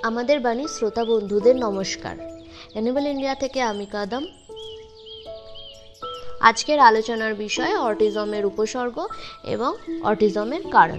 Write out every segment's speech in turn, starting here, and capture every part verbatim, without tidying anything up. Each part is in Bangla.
আমাদের বাণী শ্রোতা বন্ধুদের নমস্কার। এনেবল ইন্ডিয়া থেকে আমি কাদম। আজকের আলোচনার বিষয় অটিজমের উপসর্গ এবং অটিজমের কারণ।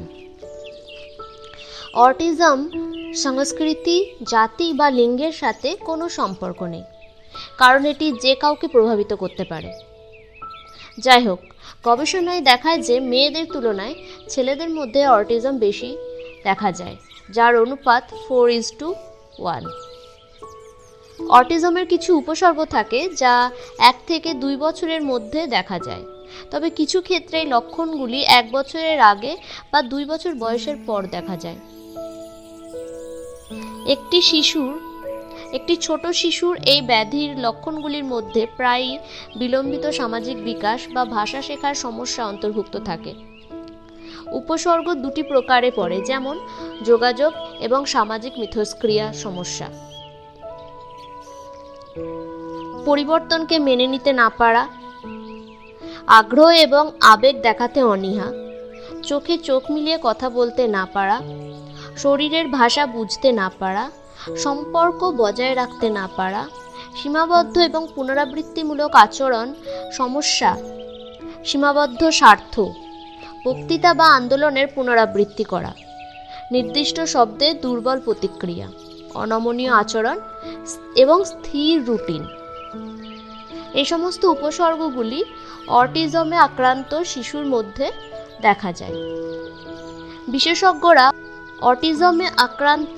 অটিজম সংস্কৃতি, জাতি বা লিঙ্গের সাথে কোনো সম্পর্ক নেই, কারণ এটি যে কাউকে প্রভাবিত করতে পারে। যাই হোক, গবেষণায় দেখায় যে মেয়েদের তুলনায় ছেলেদের মধ্যে অটিজম বেশি দেখা যায়, যার অনুপাত ফোর ইজ টু ওয়ান। অটিজমের কিছু উপসর্গ থাকে যা এক থেকে দুই বছরের মধ্যে দেখা যায়, তবে কিছু ক্ষেত্রে লক্ষণগুলি এক বছরের আগে বা দুই বছর বয়সের পর দেখা যায়। একটি শিশুর একটি ছোট শিশুর এই ব্যাধির লক্ষণগুলির মধ্যে প্রায়ই বিলম্বিত সামাজিক বিকাশ বা ভাষা শেখার সমস্যা অন্তর্ভুক্ত থাকে। উপসর্গ দুটি প্রকারে পড়ে, যেমন যোগাযোগ এবং সামাজিক মিথস্ক্রিয়া সমস্যা। পরিবর্তনকে মেনে নিতে না পারা, আগ্রহ এবং আবেগ দেখাতে অনীহা, চোখে চোখ মিলিয়ে কথা বলতে না পারা, শরীরের ভাষা বুঝতে না পারা, সম্পর্ক বজায় রাখতে না পারা, সীমাবদ্ধ এবং পুনরাবৃত্তিমূলক আচরণ সমস্যা, সীমাবদ্ধ স্বার্থ, বক্তৃতা বা আন্দোলনের পুনরাবৃত্তি করা, নির্দিষ্ট শব্দে দুর্বল প্রতিক্রিয়া, অনমনীয় আচরণ এবং স্থির রুটিন। এই সমস্ত উপসর্গগুলি অটিজমে আক্রান্ত শিশুর মধ্যে দেখা যায়। বিশেষজ্ঞরা অটিজমে আক্রান্ত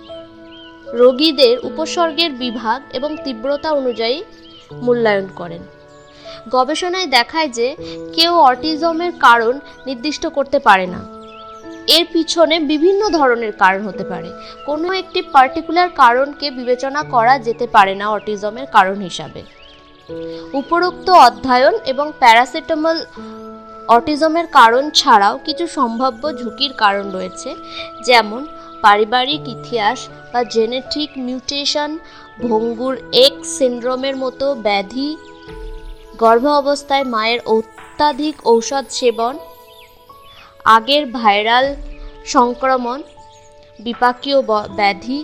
রোগীদের উপসর্গের বিভাগ এবং তীব্রতা অনুযায়ী মূল্যায়ন করেন। গবেষণায় দেখায় যে কেউ অটিজমের কারণ নির্দিষ্ট করতে পারে না। এর পিছনে বিভিন্ন ধরনের কারণ হতে পারে। কোনো একটি পার্টিকুলার কারণকে বিবেচনা করা যেতে পারে না অটিজমের কারণ হিসাবে। উপরোক্ত অধ্যয়ন এবং প্যারাসিটামল অটিজমের কারণ ছাড়াও কিছু সম্ভাব্য ঝুঁকির কারণ রয়েছে, যেমন পারিবারিক ইতিহাস বা জেনেটিক মিউটেশন, ভঙ্গুর এক্স সিন্ড্রোমের মতো ব্যাধি, গর্ভ অবস্থায় মায়ের অত্যাধিক ঔষধ সেবন, আগের ভাইরাল সংক্রমণ, বিপাকীয় ব্যাধি,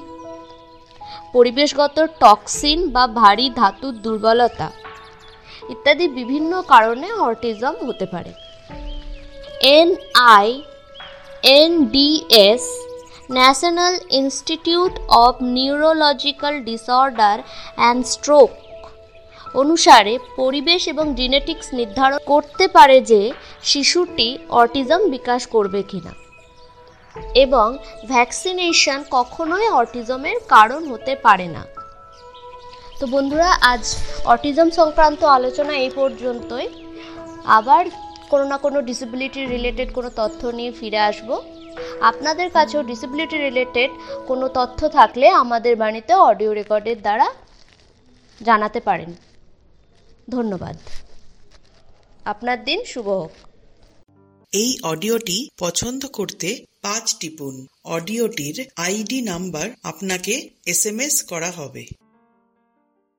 পরিবেশগত টক্সিন বা ভারী ধাতুর দুর্বলতা ইত্যাদি বিভিন্ন কারণে অটিজম হতে পারে। N I N D S National Institute of Neurological disorder and stroke অনুসারে পরিবেশ এবং জেনেটিক্স নির্ধারণ করতে পারে যে শিশুটি অটিজম বিকাশ করবে কিনা, এবং ভ্যাকসিনেশন কখনোই অটিজমের কারণ হতে পারে না। তো বন্ধুরা, আজ অটিজম সংক্রান্ত আলোচনা এই পর্যন্তই। আবার কোনো না কোনো ডিসেবিলিটি রিলেটেড কোনো তথ্য নিয়ে ফিরে আসব। আপনাদের কাছেও ডিসেবিলিটি রিলেটেড কোনো তথ্য থাকলে আমাদের বাণীতে অডিও রেকর্ডের দ্বারা জানাতে পারেন। ধন্যবাদ। আপনার দিন শুভ হোক। এই অডিওটি পছন্দ করতে পাঁচ টিপুন। অডিওটির আইডি নাম্বার আপনাকে এস এম এস করা হবে।